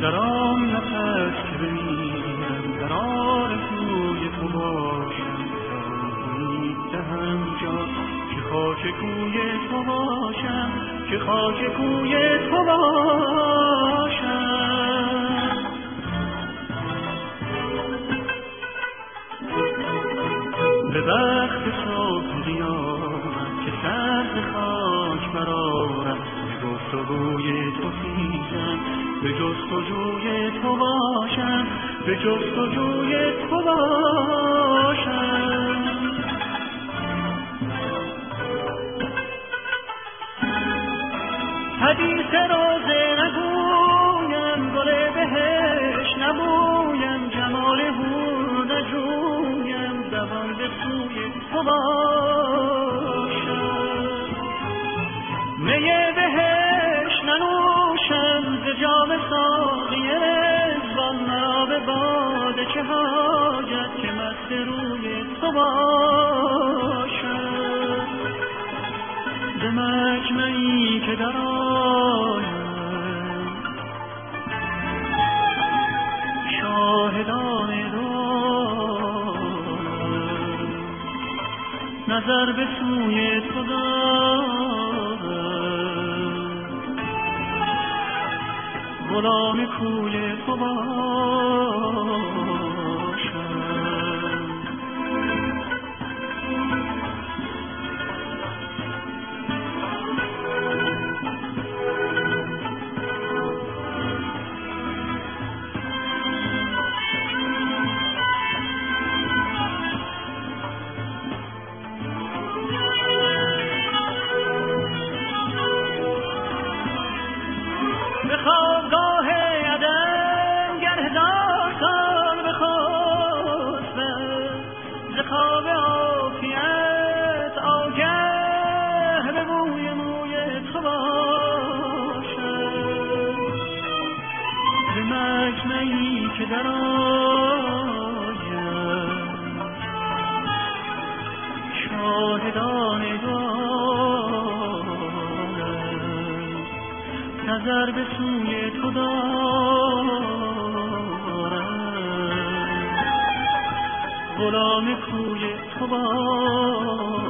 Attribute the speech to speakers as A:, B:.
A: در آن نفس که بمیرم در آرزوی تو باشم، امید دهم جا که خاک کوی تو باشم، که خاک کوی تو باشم. به وقت صبح قیامت که سر به خاک برآرم، به گفتگوی تو خیزم، به جستجوی تو باشم، به جستجوی تو باشم. حدیث روزه نگویم، گل بهشت نبویم، جمال حور نجویم، زبان به سوی تو باشم. می بهشت ننوشم ز جام ساقی رضوان، مرا به باده چه حاجت که مست روی تو باشم. به مجمعی که در آیم شاهدان دارم، نظر به سوی تو دارم، غلام کوی تو باشم. خوابگاه عدم گر هزار سال بخسبم، ز خواب عافیت آگه به بوی موی تو باشم. به مجمعی که در آیم شاهدان نظر به سوی تو دارم، غلام کوی تو باشم.